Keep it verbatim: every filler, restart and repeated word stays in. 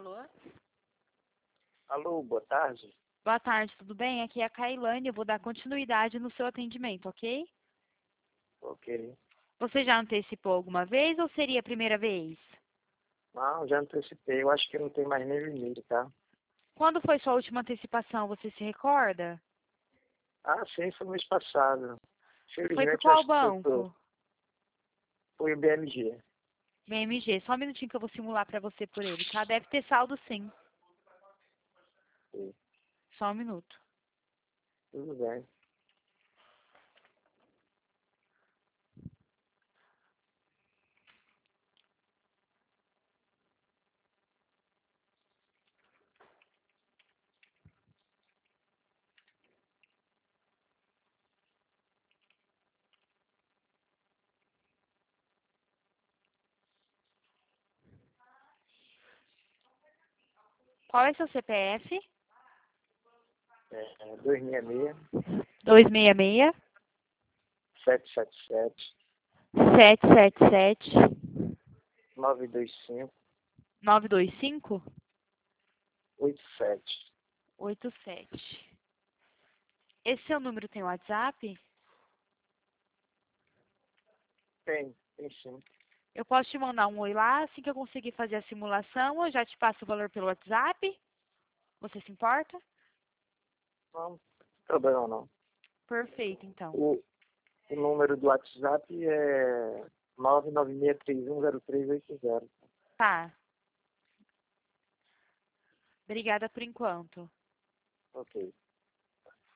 Alô? Alô, boa tarde. Boa tarde, tudo bem? Aqui é a Kailane, eu vou dar continuidade no seu atendimento, ok? Ok. Você já antecipou alguma vez ou seria a primeira vez? Não, já antecipei. Eu acho que não tem mais nem limite, tá? Quando foi sua última antecipação, você se recorda? Ah, sim, foi mês passado. Foi por Felizmente, eu qual acho que eu tô. banco? Foi o B M G. B M G, só um minutinho que eu vou simular pra você por ele, tá? Deve ter saldo sim. Sim, Só um minuto. tudo bem. Qual é seu C P F? É, dois seis seis, dois seis seis, sete sete sete, sete sete sete, nove dois cinco, nove dois cinco, oito sete. oito sete. Esse seu número tem WhatsApp? Tem, tem sim. Eu posso te mandar um oi lá, assim que eu conseguir fazer a simulação, eu já te passo o valor pelo WhatsApp. Você se importa? Não, não tem problema não. Perfeito, então. O, o número do WhatsApp é nove nove seis três um zero três oito zero. Tá. Obrigada por enquanto. Ok.